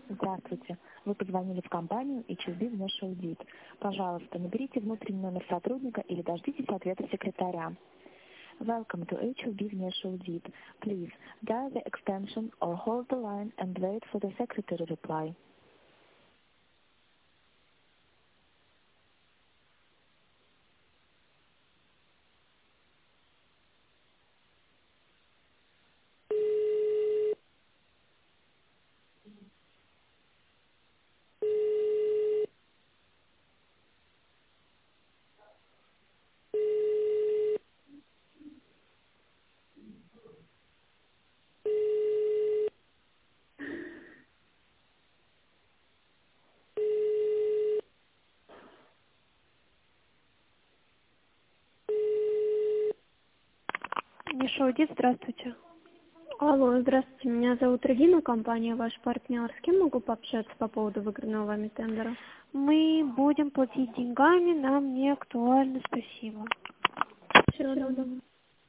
Здравствуйте. Вы позвонили в компанию HSB Внешний аудит. Пожалуйста, наберите внутренний номер сотрудника или дождитесь ответа секретаря. Welcome to HSB Внешний аудит. Please dial the extension or hold the line and wait for the secretary reply. Внешний аудит, здравствуйте. Алло, здравствуйте, меня зовут Регина, компания «Ваш партнер». С кем могу пообщаться по поводу выигранного вами тендера? Мы будем платить деньгами, нам не актуально, спасибо. Всего доброго.